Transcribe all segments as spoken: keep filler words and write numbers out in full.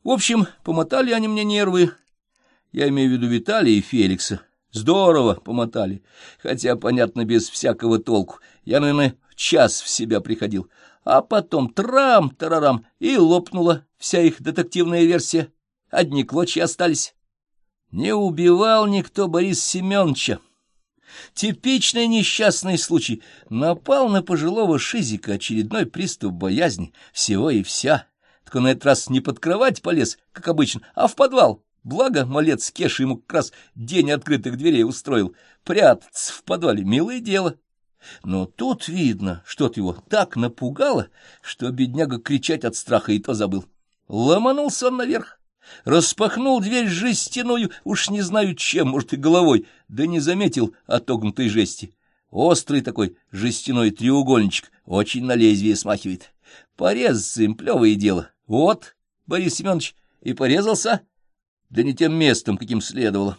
В общем, помотали они мне нервы. Я имею в виду Виталия и Феликса. Здорово помотали, хотя, понятно, без всякого толку. Я, наверное, в час в себя приходил. А потом трам-тарарам, и лопнула вся их детективная версия. Одни клочья остались. Не убивал никто Бориса Семеновича. Типичный несчастный случай. Напал на пожилого шизика очередной приступ боязни. Всего и вся. Так он на этот раз не под кровать полез, как обычно, а в подвал. Благо, малец Кеша ему как раз день открытых дверей устроил. Прятаться в подвале — милое дело. Но тут видно, что-то его так напугало, что бедняга кричать от страха и то забыл. Ломанулся он наверх, распахнул дверь жестяную, уж не знаю чем, может, и головой, да не заметил отогнутой жести. Острый такой жестяной треугольничек, очень на лезвие смахивает. Порезаться им плевое дело. Вот, Борис Семенович, и порезался, да не тем местом, каким следовало.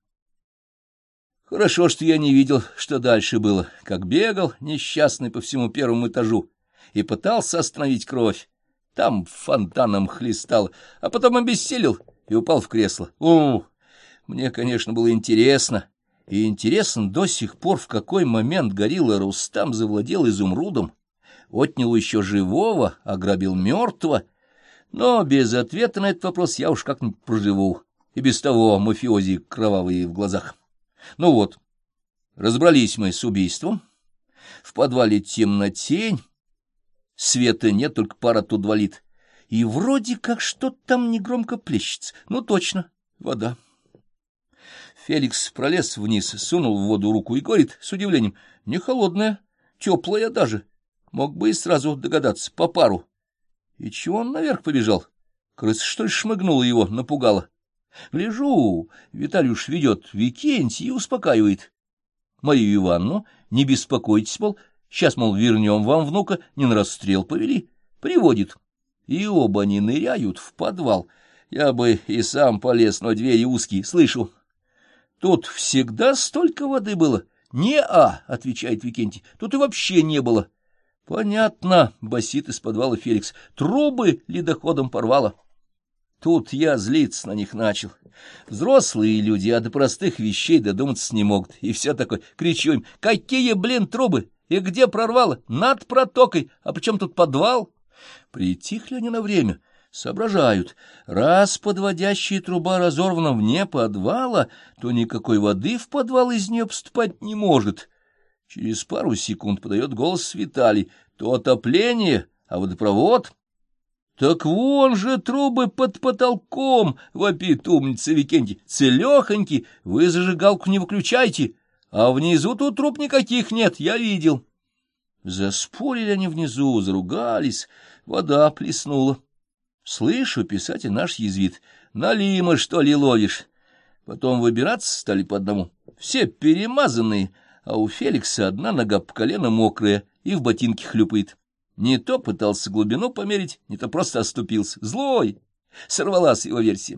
Хорошо, что я не видел, что дальше было, как бегал несчастный по всему первому этажу и пытался остановить кровь. Там фонтаном хлестал, а потом обессилел и упал в кресло. О, мне, конечно, было интересно, и интересно до сих пор, в какой момент горилла Рустам завладел изумрудом, отнял еще живого, ограбил мертвого. Но без ответа на этот вопрос я уж как-нибудь проживу, и без того мафиози кровавые в глазах. Ну вот, разобрались мы с убийством. В подвале темнотень, света нет, только пар оттуда валит. И вроде как что-то там негромко плещется. Ну точно, вода. Феликс пролез вниз, сунул в воду руку и говорит с удивлением: не холодная, теплая даже. Мог бы и сразу догадаться, по пару. И чего он наверх побежал? Крыса, что ли, шмыгнула его, напугала. Гляжу, Виталюш ведет Викентий и успокаивает. Марию Ивановну: не беспокойтесь, мол, сейчас, мол, вернем вам внука, не на расстрел повели. Приводит. И оба они ныряют в подвал. Я бы и сам полез, но двери узкие, слышу. Тут всегда столько воды было. Не-а, отвечает Викентий, тут и вообще не было. Понятно, басит из подвала Феликс, трубы ледоходом порвало. Тут я злиться на них начал. Взрослые люди, а до простых вещей додуматься не могут. И все такое. Кричу им: какие, блин, трубы? И где прорвало? Над протокой. А при чем тут подвал? Притихли они на время. Соображают. Раз подводящая труба разорвана вне подвала, то никакой воды в подвал из нее поступать не может. Через пару секунд подает голос Виталий. То отопление, а водопровод... Так вон же трубы под потолком, вопит умница Викентий. Целехоньки, вы зажигалку не выключайте, а внизу тут труб никаких нет, я видел. Заспорили они внизу, заругались, вода плеснула. Слышу, писатель наш язвит: налима, что ли, ловишь? Потом выбираться стали по одному, все перемазанные, а у Феликса одна нога по колено мокрая и в ботинке хлюпает. Не то пытался глубину померить, не то просто оступился. Злой! Сорвалась его версия.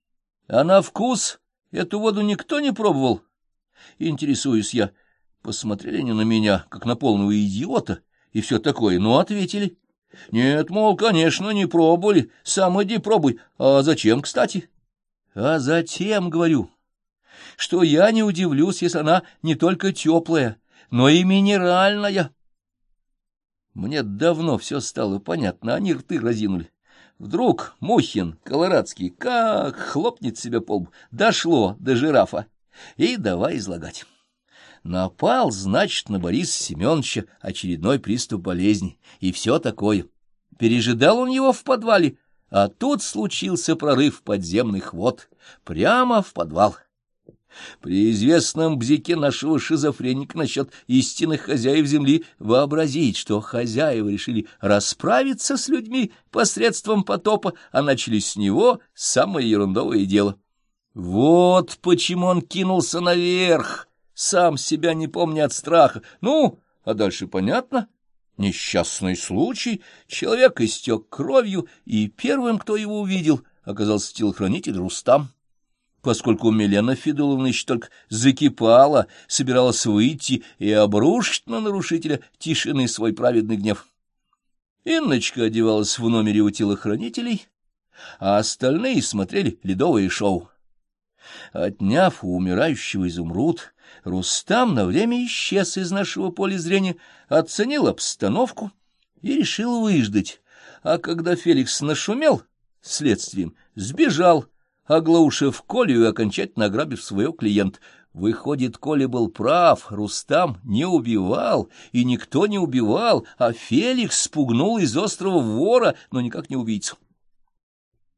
А на вкус эту воду никто не пробовал? Интересуюсь я. Посмотрели они на меня, как на полного идиота, и все такое, но ответили. Нет, мол, конечно, не пробовали, сам иди пробуй. А зачем, кстати? А затем, говорю, что я не удивлюсь, если она не только теплая, но и минеральная. Мне давно все стало понятно, они рты разинули. Вдруг Мухин, колорадский, как хлопнет себя по лбу. Дошло до жирафа. И давай излагать. Напал, значит, на Бориса Семеновича очередной приступ болезни. И все такое. Пережидал он его в подвале, а тут случился прорыв подземных вод. Прямо в подвал. При известном бзике нашего шизофреника насчет истинных хозяев земли вообразить, что хозяева решили расправиться с людьми посредством потопа, а начали с него самое ерундовое дело. Вот почему он кинулся наверх, сам себя не помня от страха. Ну, а дальше понятно. Несчастный случай, человек истек кровью, и первым, кто его увидел, оказался телохранитель Рустам. Поскольку Милена Федуловна еще только закипала, собиралась выйти и обрушить на нарушителя тишины свой праведный гнев. Инночка одевалась в номере у телохранителей, а остальные смотрели ледовое шоу. Отняв у умирающего изумруд, Рустам на время исчез из нашего поля зрения, оценил обстановку и решил выждать. А когда Феликс нашумел следствием, сбежал, оглаушив Колю и окончательно ограбив своего клиента. Выходит, Коля был прав, Рустам не убивал, и никто не убивал, а Феликс спугнул из острова вора, но никак не убийцу.